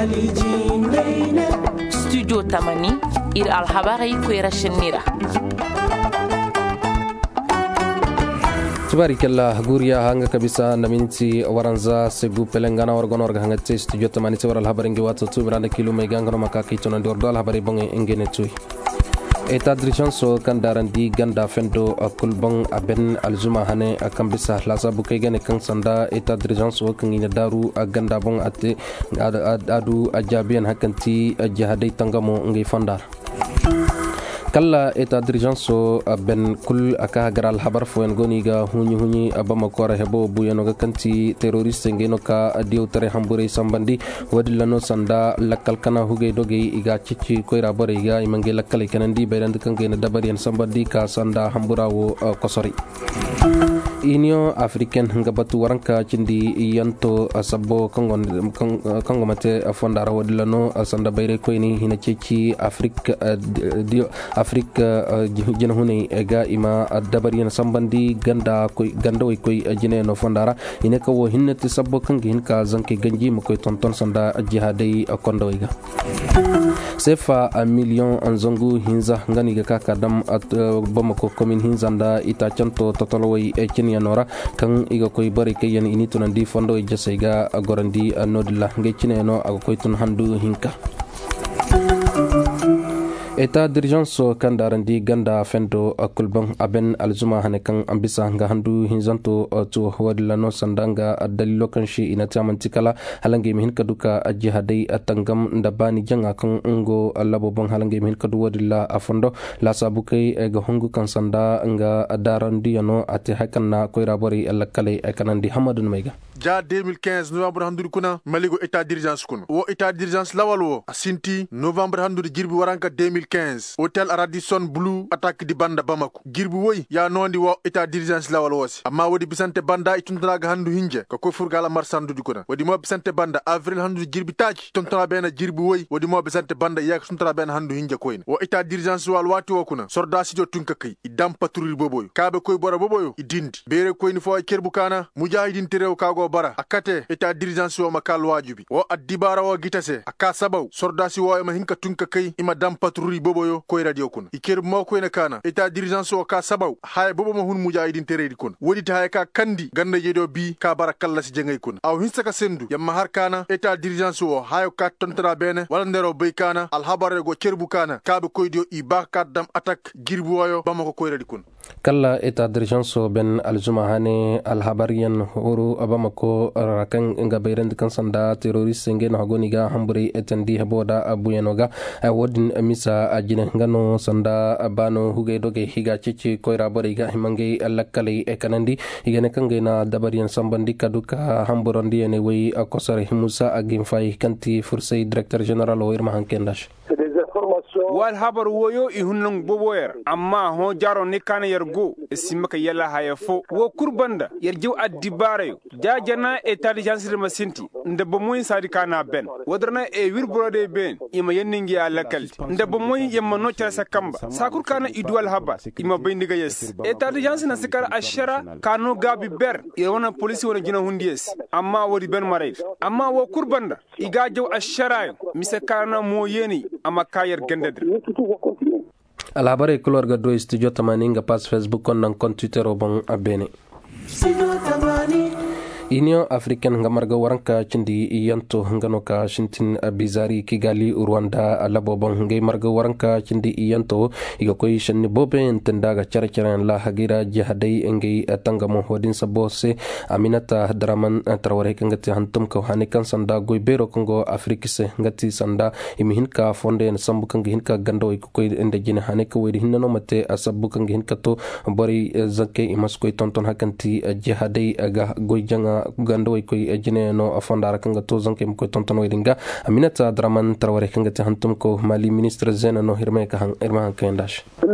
studio tamani ir alhabari kwera shenira tabarikalla guriya hanga kabisa naminti waranza segu pelengana wargonorga hanga te studio tamani te waral habaringi watu tu miranda kilo megangano makaki tono ndordo alhabari bonge engene tui eta dirijanso kan darandi ganda fendo kulbang aben alzuma hane akambisa lasa bukegane kan sanda eta dirijanso kan ina daru ganda bong ate adu ajabian hakanti jahadai tangamo ngai fandar kala eta dirijanso ben kul aka garal habar foen goniga hunyi abama kora hebo buyano ga kanti terroriste ngeno ka diu tere hambure sambandi wadilano sanda lakal kana huge doge iga cici koira bore iga imange lakkal kanandi bayrand kangena dabarian sambandi ka sanda hamburawo kosori Union Africaine ngabatu waranka cindi yanto asabo kongo mate fondara wadilano sanda bayre koini hina cici Afrique jina hune ega ima dabarian sambandi ganda koy jine no fondara ine ko hinnati sabbo kangi hinka zanke ganji makoy tonton sanda jihadai kondo iga sefa a million anzongu hinza ngani ga kakadam at bamako commune hinzanda ita chanto totolowai e nora kan iga koy bari kayen ini tunandi fondo jasaiga gorandi nodilla ngecine no agoy tun handu hinka eta dirijanso kan darandi ganda fendo kulbang aben alzuma hane kan ambisa nga handu hinzanto to wadlano sandanga dalilo kan shi ina tamantikala halange mihin kaduka ajihadai atangam ndabani janga kan ngo labo bang halange mihin kadu wadilla afondo la sabukai ga hongu kan sanda nga darandi yano ate hakanna koira bori alakale kanandi hamadun mega ja 2015 novembre handu kuna maligo eta dirigence kun wo eta dirigence lawalwo asinti novembre handu jirbi waranka 2015 hotel Radisson Blue attaque di banda Bamako girbi woy ya nondi wo eta dirigence lawal wosi amma wodi bisante banda ituntraga handu hinje ko furgala marsandu dikona wodi mo bisante banda avril handu girbi taji tontra bena girbi woy wodi mo bisante banda yak tuntra bena handu hinje koyne wo eta dirigence wal wati wo kuna sorda sijo tunka kay idam patrul boboyo kabe koy bora boboyo idindi bere koyni fo kerbu kana mujahidin terew kago bara akate eta dirigence wo makal wajibi wo addibara wo gitase aka sabaw sorda si wo ma hinka tunka kay ima dam patrul boboyo koy radio kun iker mo koy na kana eta dirigence o ka sabaw hay bobo mo hun mujahidin teredi kun wodi ta hay ka kandi ganda jedo bi ka barakalla si jengay kun aw hinsa ka sendu yamma har kana eta dirigence o hay ka tontra bene wala ndero be kana al habare go cerbu kana ka be koy dio i ba ka dam attack girbu wayo bamako koy redi kun kala eta dirijanso ben alzuma hane alhabariyan horo abamako rakan nga bayrand kan sanda terroriste ngen hagoniga hambure etandi heboda abuyanoga wodin misa ajine ngano sanda bano huge doge higa cici koira boriga himange lakkale kanandi igene kangena dabariyan sambandi kaduka hamburondi ene wi akosare musa agimfay kanti fursay directeur general o irma hankendash wal habar woyo i hunnung boboyer amma ho jaro ni kana yergo simaka yalla hayafo wo kurbanda yerjew addibare jajana intelligence de masinti ndebo moy sadi kana ben wodrna e wirbrode ben ima yenningi alakal ndebo moy yemma no tirasa kamba sakur kana idwal haba ima bayndiga yes intelligence na sikara ashara kanu gabi ber yewona police wona jina hundies amma wodi ben maray amma wo kurbanda igajew ashara misakana mo yeni ama kayer gendedre alhabare kulorga do studio tamaninga pas Facebook kon nan kon Twitter obon abene Union Africaine ngamarga waranka cindi yanto ngano ka shintin bizari Kigali Rwanda labobon ngay marga waranka cindi yanto iga koy shanni bobe entendaga charcharan la hagira jihadai ngay tangamo hodin sabose Aminata Draman Traore ngati hantum ko hanikan sanda goy bero kongo Afrikise ngati sanda imihin ka fonde en sambu kangi hinka gando ko koy ende jine hanika wedi hinno mate asabu kangi hinka to bari zakke imas koy tonton hakanti jihadai aga goy janga gando koy ejine no afondara kanga to zanke ko tonton wedinga Aminata Draman Traore kanga hantum ko mali ministre zena no hirme ka irma kendash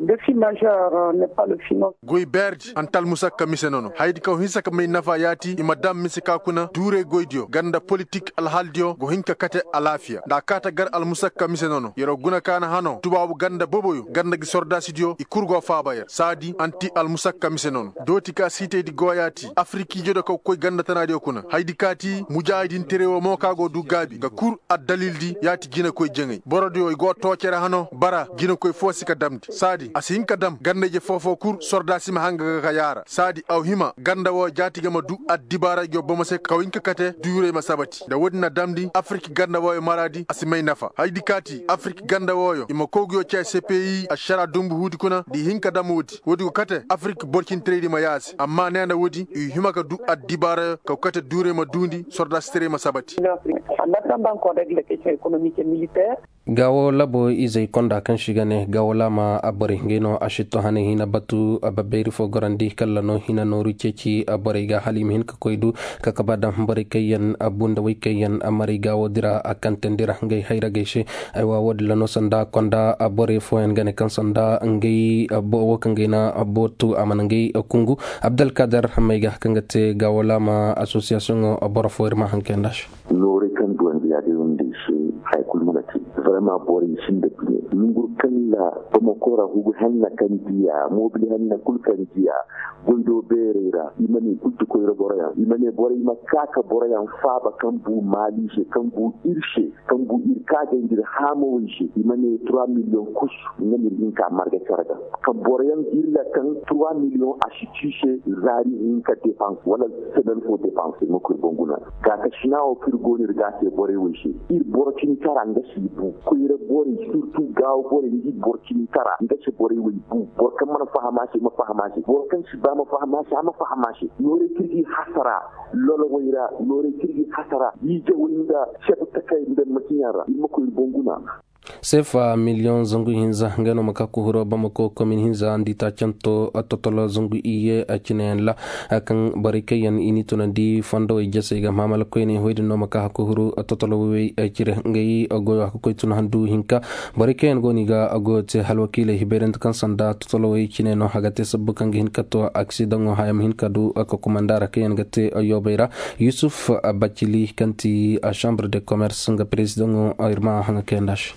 défi majeur n'est pas le financement. Goy berji antal musakka misenono haydi kaw hinsaka may nafa yati imadam misika kuna dure goydio ganda politique al haldio go hinka kate alafia da kata gar al musakka misenono yero guna kana hano tubabu ganda boboyo ganda gi sorda sidio i kurgo fabayer sadi anti al musakka misenono doti ka site di goyati afriki jodo ko koy ganda tanadi kuna haydi kati mujahidin terewo mo kago du gabi ga kur ad dalildi yati gina koy jengay borodio go tocere hano bara gina koy fosika damdi sadi asinka dam ganda je fofo kur sorda sima hanga ga yara sadi aw hima ganda wo jatiga ma du ad dibara jo boma se kawinka kate dure ma sabati da wodna damdi afriki ganda wo e maradi asimay nafa haydi kati afriki ganda wo yo ima kogyo cha CPI ashara dumbu hudi kuna di hinka dam wodi ko kate afriki borkin trade ma yasi amma nena wodi hima ka du ad dibara ka kate dure ma dundi sorda stere ma sabati En attendant qu'on règle les questions économiques et militaires. gawo labo izai konda kan shigane gawo lama abore ngeno ashito hane hina batu ababeri fo gorandi kallano hina noru ceci abore ga halim hin ka koydu ka kabada mbore kayen abunda way kayen amari gawo dira akantendira ngay hayra geishe aywa wodlano sanda konda abore fo en gane kan sanda ngay abo wakangena abotu amanangay kungu Abdel Kader mayga kangate gawo lama association abore fo irma hankendash lori kan duwan ya de wonde shi hay kulmunati vraiment borin shin da ne nungur kalla ba mo kora hugu hanna kan diya mobili hanna kul kan diya gondo berera imani kutu ko roboraya imani bore makaka boraya faba kan bu mali she kan bu irshe kan bu irka ga ndir hamo shi imani 3 million kus ngani inka marga karaga kan borayan illa kan 3 million ashitishe zari inka dépense wala sedan fo dépense mo ko bonguna ga ka shina o kirgo ni ga te bore wishi ir borcin karanga shi bu ko ire bore surtout gaw bore ni borcin kara ngace bore wi bu bor kan man fahama shi ma fahama shi bor kan shi ba ma fahama shi ma fahama shi yore kirgi hasara lolo wayra yore kirgi hasara yi je wanda shefu takai da mutiyara mo ko bonguna sefa million zungu hinza ngano makaku huro bamako komin hinza andita chanto atotolo zungu iye achinen la akan barikayan ini tunandi fondo ijase ga mamal koini hoyde no makaku huro atotolo we achire ngai ago ko tun handu hinka barikayan goni ga ago te halwakile hiberent kan sanda atotolo we chine no hagate sabbukan hinka to accident hayam hinka du ako komandara kayan gate ayobeira Yusuf Abachili kanti a chambre de commerce nga president irma hanga kendash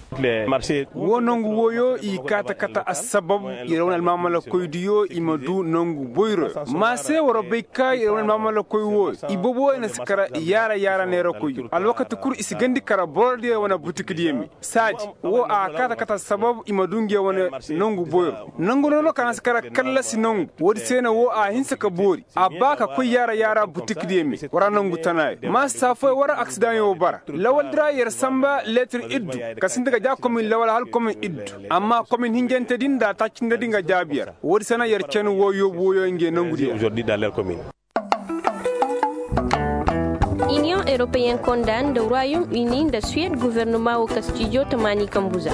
wonongu woyo i kata asbab irawna almamala koydiyo imadu nongu boyro ma se woro beka irawna almamala koywo ibobo ina sikara yara nero koy alwakati kur isigandi kara bordi wana boutique diyemi saji wo a kata sabab imadungi wana nongu boyro nongu no kana sikara kala sinongu wodi sena wo a hinsaka bori abaka koy yara boutique diyemi wara nongu tanay ma safo wara accident yo bara lawal driver samba lettre iddu kasindaga komin lawal hal komin iddu amma komin hingente dinda tacinde dinga jabiyar wodi sana yer cen woyo nge nangudi aujourd'hui dans leur commune. Union européenne condamne le Royaume-Uni de Suède gouvernement au Castillo Tamani Kambuza.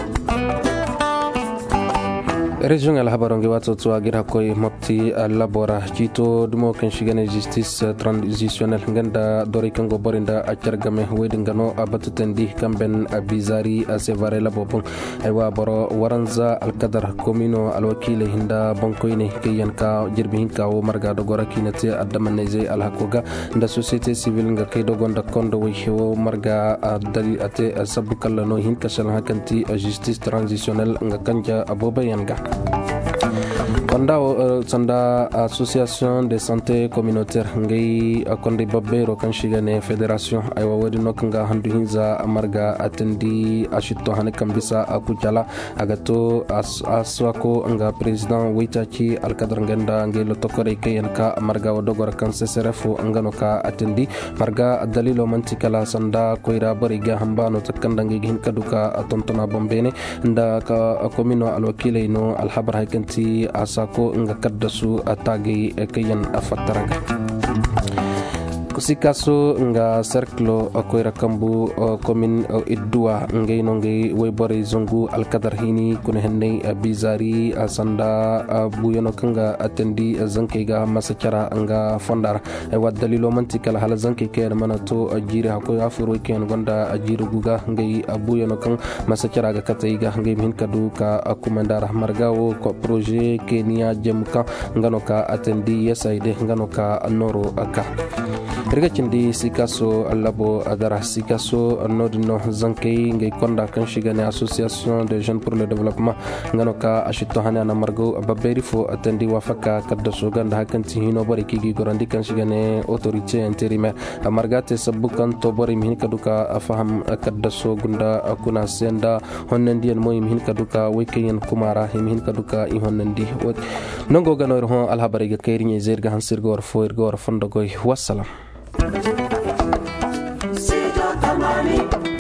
Regional habaronge wato to gira koy mopti labora jito dumo kan shigane justice transitionnel nganda dori kango borinda acargame wedi ngano abatutendi kamben abizari asevare labobon aywa boro waranza alqadar komino alwakile hinda bonkoyne kayan ka jirbi hinka o marga do gora kinate adamaneze alhakoga nda société civile nga kay dogonda kondo wi hewo marga dali ate sabukal no hinka shal hakanti justice transitionnel nga kanja aboba yanga Kondao sanda association de santé communautaire ngai akonde babbero kan shigane fédération aywa wadi nokanga handu hinza amarga atendi ashito hane kambisa akuchala agato aswako nga president waitachi alkadar ngenda ngelo tokore kayanka amarga wodogora kan seserefu ngano ka atendi marga dalilo mantikala sanda koira bariga hambano takanda ngi hinkaduka atontona bombene nda ka komino alwakile no alhabar hakanti sako nga kaddasu atagi kayan afataraga sikaso nga cercle koyra kambu commune idduwa ngay no ngay way bore zongu alkadar hini kun hennay bizari sanda buyono kanga atendi zanke ga masakara nga fondar wa dalilo mantikal hala zanke ke manato jiri hakoy afuro ken gonda jiri guga ngay buyono kan masakara ga katay ga ngay min kadu ka kumandar margawo ko projet kenya jemka ngano ka atendi yasaide ngano ka noro aka riga cindi sikaso labo adara sikaso nodino zankay ngay konda kan shigane association des jeunes pour le développement ngano ka ashito hana na margo baberi fo atendi wafaka kadda soganda hakanti hino bari kigi gorandi kan shigane autorité intérimaire margate sabukan to bari min kaduka afaham kadda sogunda akuna senda honnendi en moy min kaduka waykayen kumara min kaduka i honnendi nongo ganor hon alhabari ga kayri zerga hansirgor fo irgor fondogoy wassalam.